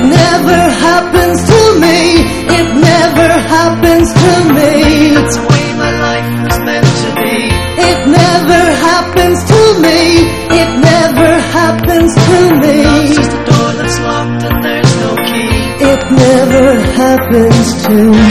never happens to me. It never happens to me. That's the way my life was meant to be. It never happens to me. It never happens to me. Love's just a door that's locked and there's no key. It never happens to me.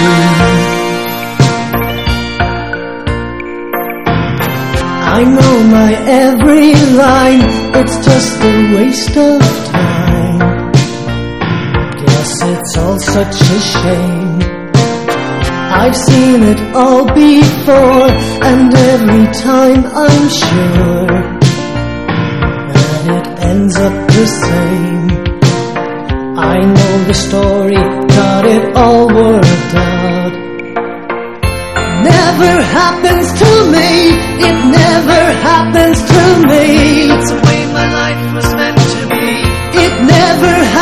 I know my every line, it's just a waste of time. Guess it's all such a shame. I've seen it all before, and every time I'm sure that it ends up the same. I know the story, got it all worked out. Never happens to me. It never happens to me. That's the way my life was meant to be. It never